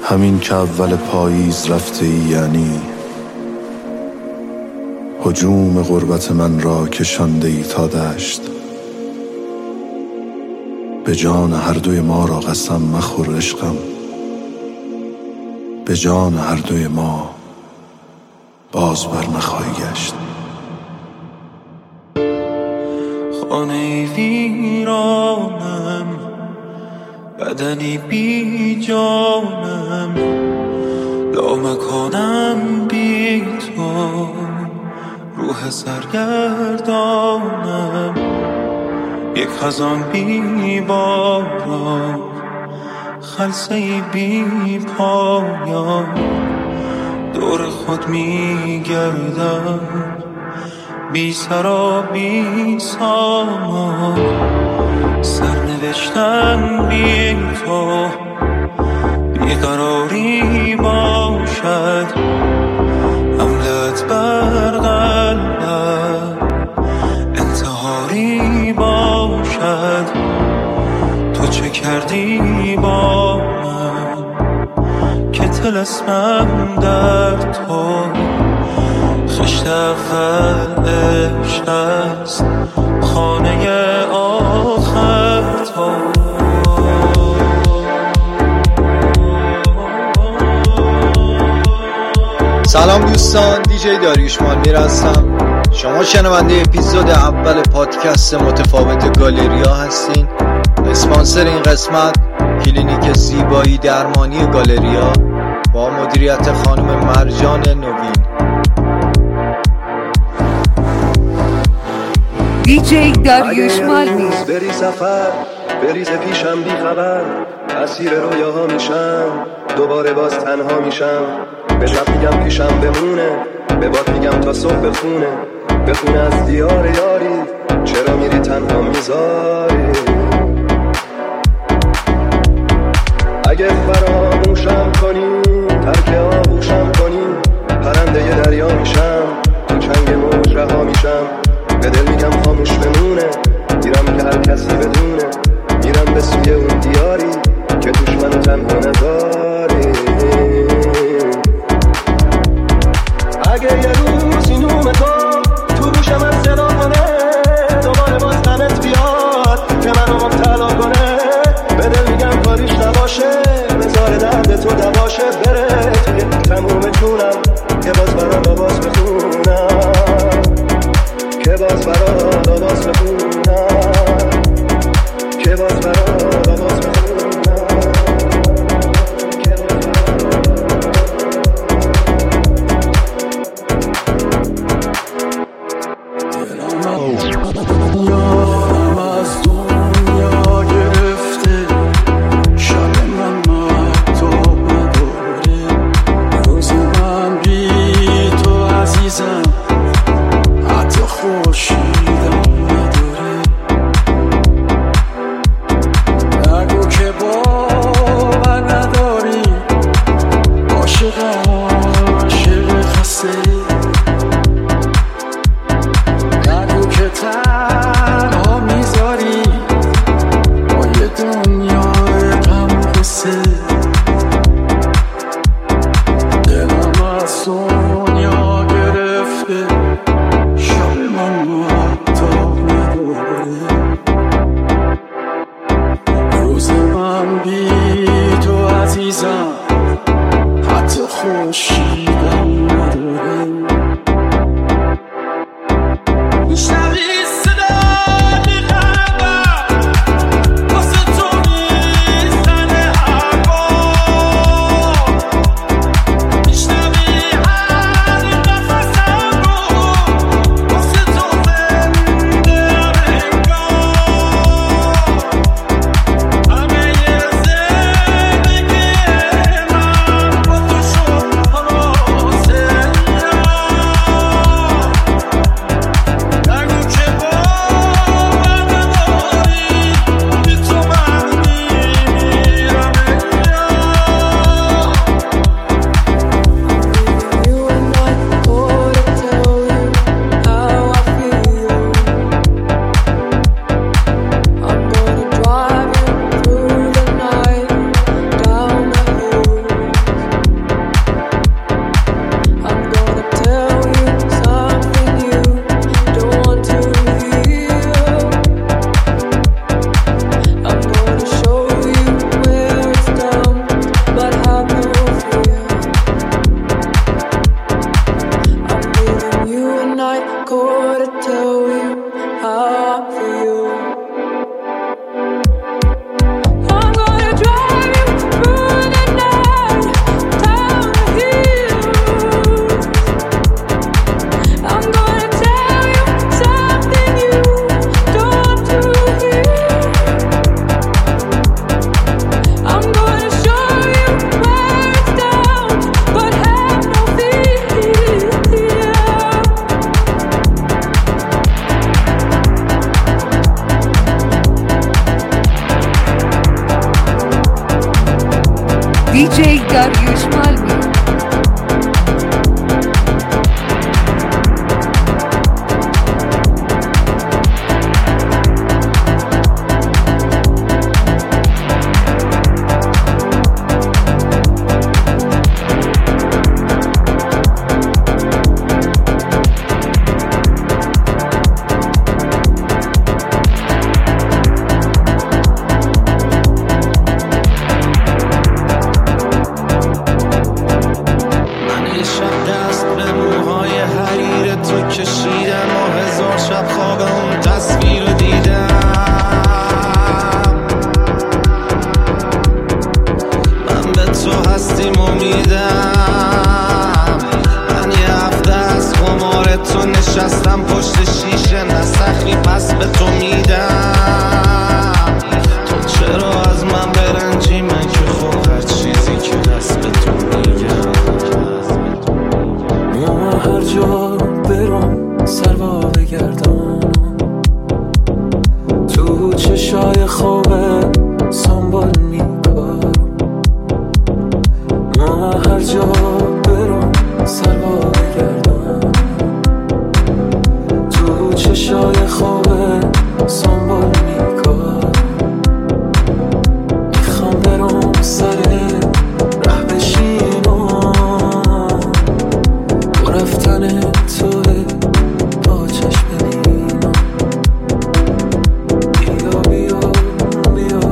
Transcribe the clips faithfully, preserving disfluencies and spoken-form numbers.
همین که اول پاییز رفته ای، یعنی هجوم غربت من را کشانده ای تا دشت. به جان هر دوی ما را قسم مخور عشقم، به جان هر دوی ما باز بر نخواهی گشت. خانه ویرانم، بدنی بی جانم، لامکانم بی تو، روح سرگردانم، یک خزان بی باران، خلسه‌ای بی پایان، دور خود می گردم، بی سرا بی سامان، سرنوشتم بی تو، بیقراری باشد، حملت بر قلبم انتحاری باشد. تو چه کردی با من که طلسمم در تو، خشت اول عشق است، خانه آخر تو. سلام دوستان، دیجی داریوش مالمیر هستم. شما شنونده اپیزود اول پادکست متفاوت گالریا هستین. اسپانسر این قسمت کلینیک زیبایی درمانی گالریا با مدیریت خانم مرجان نوین. دیجی داریوش مالمیر. بری سفر بریز پیشم بی خبر، اسیر رویاها میشم، دوباره باز تنها میشم. به شب میگم پیشم بمونه، به باد میگم تا صبح بخونه، بخونه از دیار یاری، چرا میری تنها میذاری. اگه فراموشم کنی، ترک آغوشم کنی، پرنده ی دریا میشم، تو چنگ موج رها میشم. به دل میگم خاموش بمونه، میرم که هر کسی بدونه، میرم به سوی اون دیاری که توش منو تنها نداری. اگه یه روز این نوم تو تو گوشم از صدا کنه، دوباره باز غمت بیاد که منو مبتلا کنه، به دل میگم کاریش نباشه، بذار درد تو دواشه، بره توی تموم جونم که باز برام باز بخونم، که باز برام باز بخونم، که باز برام باز بخونم. دیجی داریوش مالمی. نشستم پشت شیشه نسخی پس به تو میدم. تو چرا از من برنجی؟ من که خب هر چیزی که دست به تو میگم. من هر جا برم سروا بگردم تو چشای خوبه سنبال میکارم. من هر جا برم سروا بگردم تو چشای خوبه سنبال میکارم. میخوام برم سر ره بشینم با رفتن توه با چشم ببینم. بیا بیا بیا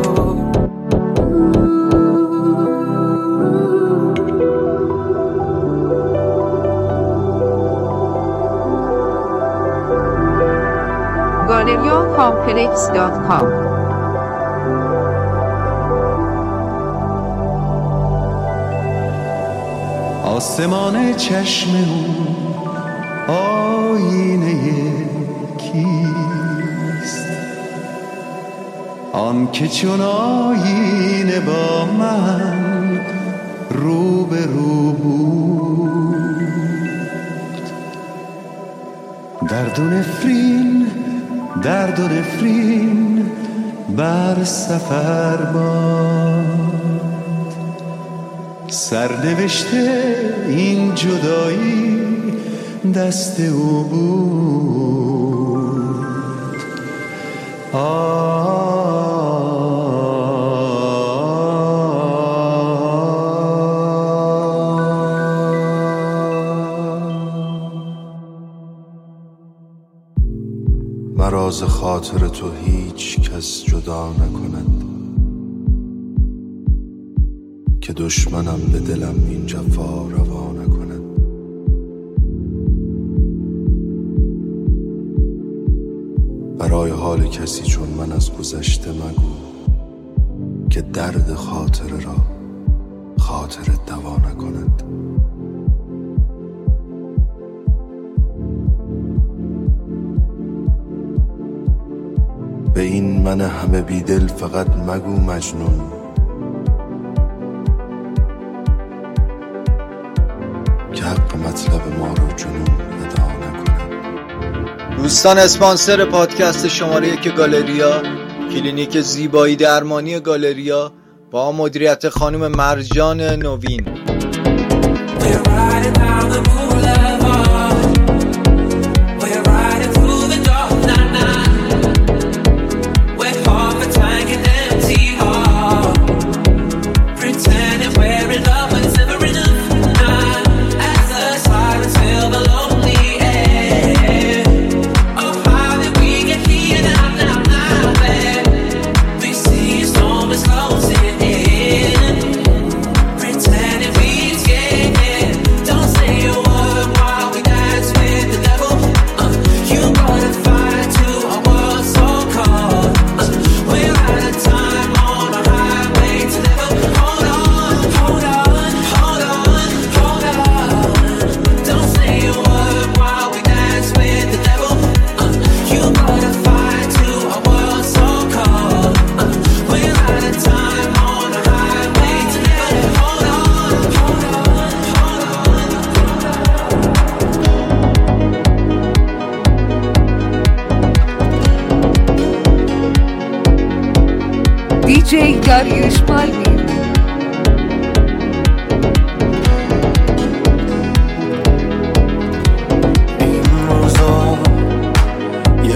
گالریا کامپلکس دات کام. آسمان چشم او آینه کیست؟ آن که چون آینه با من رو به رو بود. درد و نفرین درد و نفرین بر سفر باد. سرنوشته این جدایی دست او بود. مرا ز خاطر تو هیچ کس جدا نکند که دشمنم به دلم این جفا روا نکند. برای حال کسی چون من از گذشته مگو که درد خاطره را خاطر دوا نکند. به این من همه بیدل فقط مگو مجنون که حق مطلب ما رو جنون ادا نکنه. دوستان، اسپانسر پادکست شماره یک گالریا، کلینیک زیبایی درمانی گالریا با مدیریت خانم مرجان نوین. دیجی داریوش مالمی.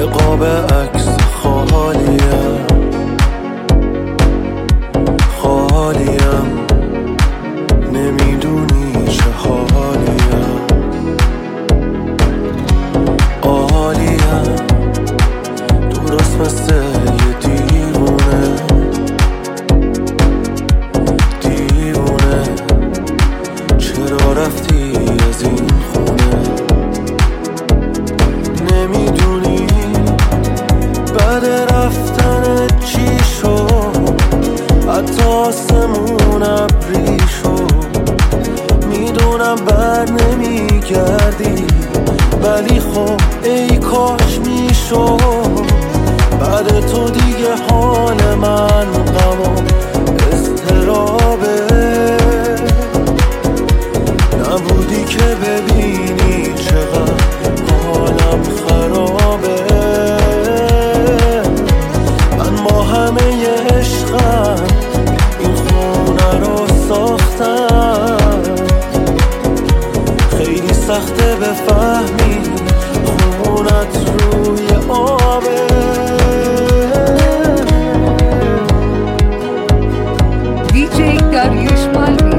قاب عکس خالیم خالیم نمیدونی چه حالیم عالیم درست مثل یه دیوونه دیوونه چرا رفتی از این خونه نمیدونی بعد رفتن چی شد حتی آسمون ابری شد میدونم بر نمیگردی ولی خب ای کاش میشد بعد تو دیگه حال من غم و اضطرابه نبودی که ببینی چقدر حالم خرابه من با همه عشقم این خونه رو ساختم خیلی سخته بفهمی خونت روی آبه دیجی داریوش مالمی.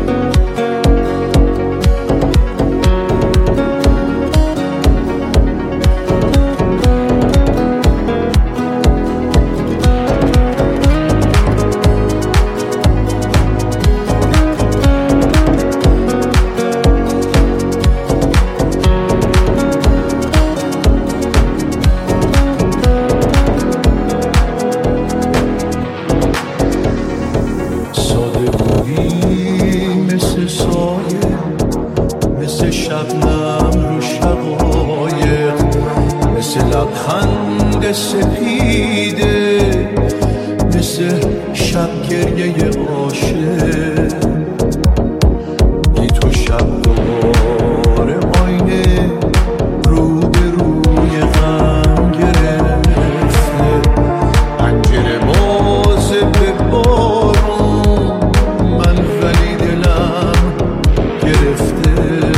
لبخند سپیده مثل شب گریه عاشق بی تو شب دوباره آینه رو به روی غم گرفته پنجره باز به بارون من ولی دلم گرفته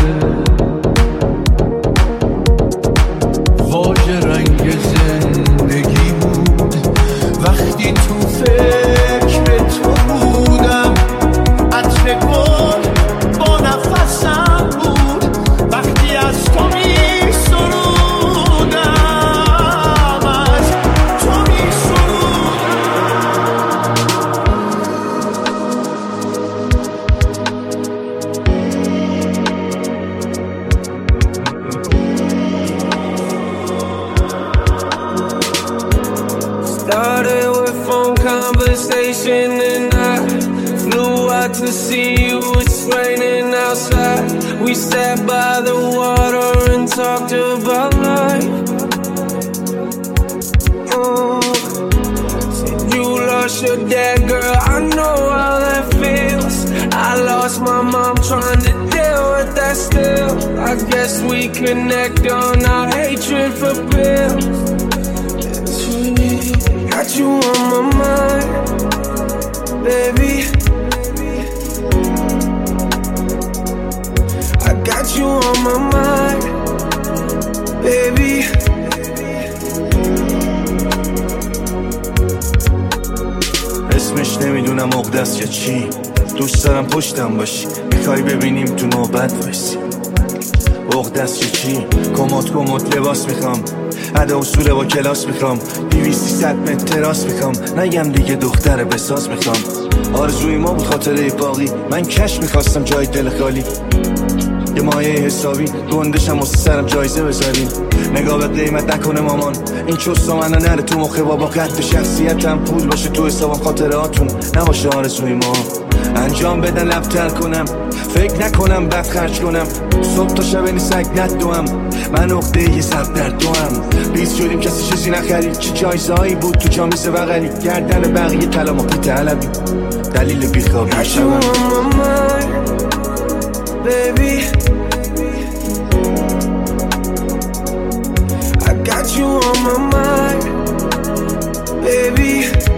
رنگ زندگی بود وقتی تو فکر تو بودم عطر گل با نفسم بود وقتی از تو می سرودم از تو می Started with phone conversation and I flew out to see you. It's raining outside. We sat by the water and talked about life. Oh, said you lost your dad, girl. I know how that feels. I lost my mom trying to deal with that still. I guess we connect on our hatred for pills. Got you on my mind, baby. I got you on my mind, baby. اسمش نمیدونم عقده‌ست یا چی دوست دارم پشتم باشی میخوای ببینیم تو نوبت وایسی عقده‌ست یا چی کموت کموت لباس میخوام ادا اصول با کلاس میخوام دویست صد متر تراس میخوام نگم دیگه دختر بساز میخوام آرزوی ما بود خاطره باقی من کش میخواستم جای دل خالی یه مایه حسابی گندشم واسه سرم جایزه بذارین نگاه به قیمت نکنه مامان این چوستا منو نره تو مخه بابا قد شخصیتم پول باشه تو حسابم خاطراتون نباشه آرزوی ما انجام بدن لبتر کنم فکر نکنم بد خرج کنم صبح تا شب نیسک ندوم من عقده یه سب در دوم بیز شدیم کسی چیزی نخرید چه جایزهایی بود تو جامیز بغلی گردن بقیه طلا ما پیت علوی دلیل بیخوابی شبم Baby, I got you on my mind, baby.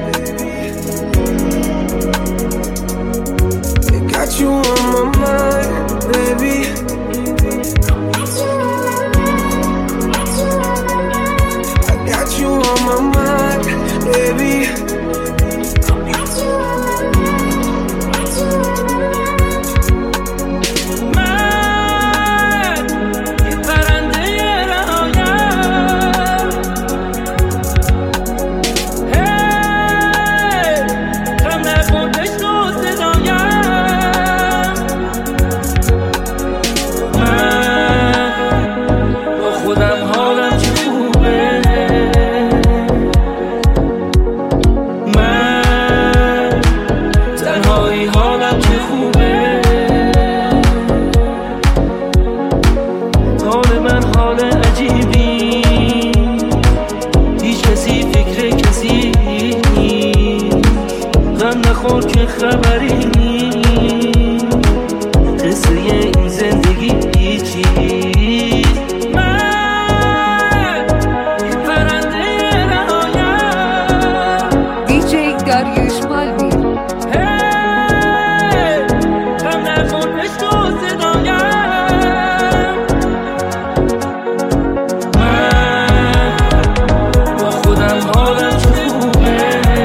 I got you on my mind, baby. I خبری قصه این زندگی چی من پرنده رهایم دیجی داریوش مالوی کم نکن عشق و صدایم من با خودم حالم چه خوبه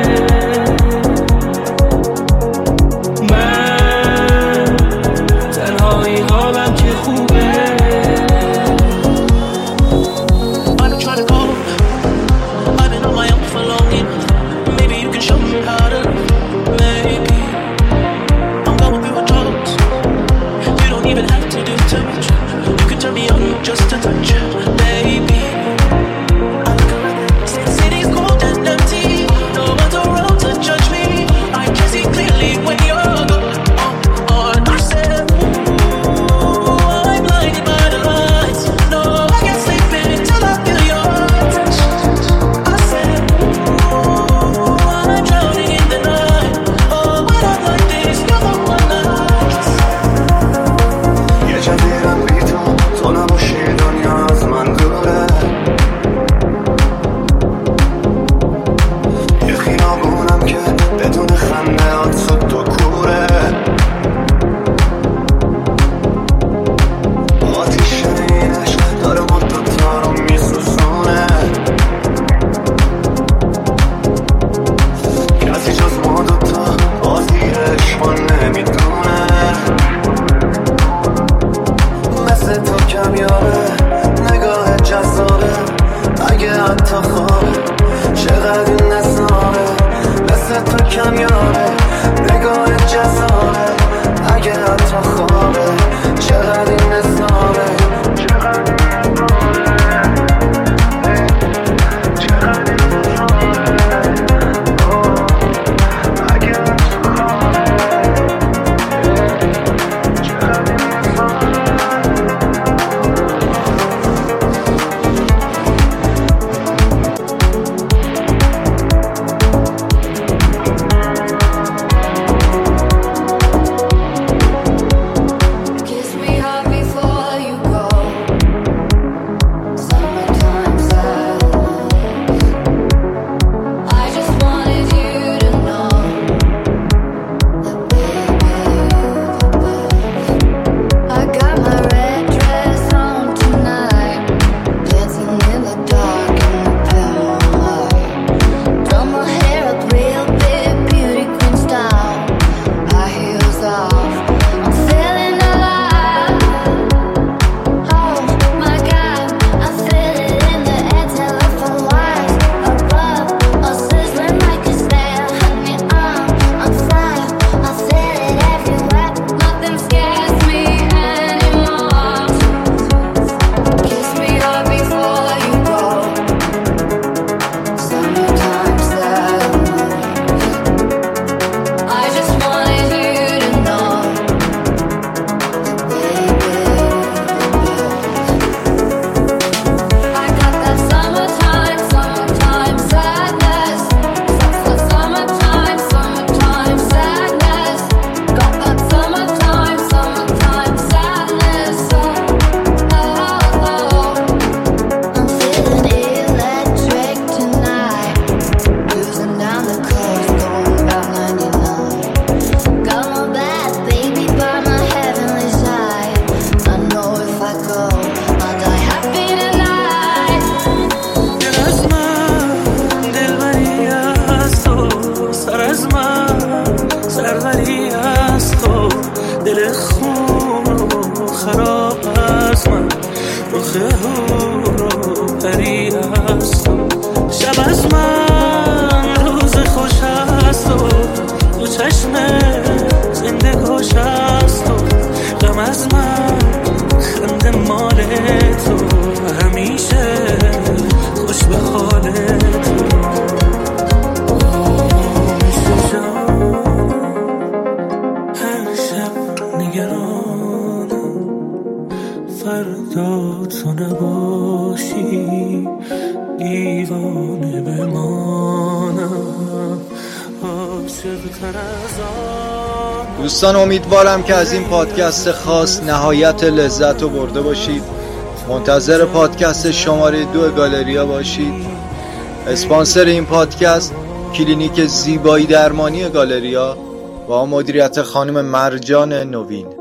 من تنهایی حالم چه خوبه I've been trying to call, I've been on my own for long enough. Maybe you can show me how to love. Maybe I'm going through a drought. You don't even have to do too much. You can turn me on just a touch. Baby, I look around, city's cold and empty. No one's around to judge me. I can see clearly when you're gone. Oh, oh, I said, ooh, I'm blinded by the lights. No, I can't sleep until I feel your touch. I said, ooh, I'm drowning in the night. Oh, when I'm like this, you're the one I kiss. یه جا میرم بی تو تو نباشی دنیا از من دوره یه خیابونم که بدون خنده هات صد تو کوره آتیش این عشق داره ما دوتا رو میسوزونه کسی جز ما دوتا بازی عشق نمیدونه مثل تو کمیابه نگاه جذابه اگه حتی خوابه چقدر این نظامه مثل تو کمیابه نگاه جذابه اگه حتی خوابه چقدر این نظامه Kiss me hard before you go. Summertime sadness. I just wanted you to know that baby you're the best. I got my red dress on tonight, dancing in the dark in the pale moonlight. Done my hair up real big, beauty queen style. High heels off, I'm feeling alive. Oh my God, I feel it in the air, telephone wires above, all sizzling like a snare. Honey, I'm on fire, I feel it everywhere. Nothing scares me anymore. Kiss me hard before you go. Summertime sadness. I just wanted you to know that baby I got that summertime, summertime sadness. Su- Summertime, summertime sadness. Got that summertime, summertime sadness. Oh, oh, oh. I'm feeling electric tonight. Cruising down the coast, going about ninety-nine. Got my bad baby by my heavenly side. I know if I go, I'll die happy tonight. دل از من دلبری از تو سر از من سروری از تو دل خون و خراب از من رخ هور و پری از تو شب از من روز خوش از تو تو چشم زنده گوش از تو غم از من خنده مال تو همیشه خوش به حال تو میشه جان هر شب نگرانم فردا تو نباشی دیوانه بمانم دوستان امیدوارم که از این پادکست خاص نهایت لذت رو برده باشید. منتظر پادکست شماره دو گالریا باشید. اسپانسر این پادکست کلینیک زیبایی درمانی گالریا با مدیریت خانم مرجان نوین.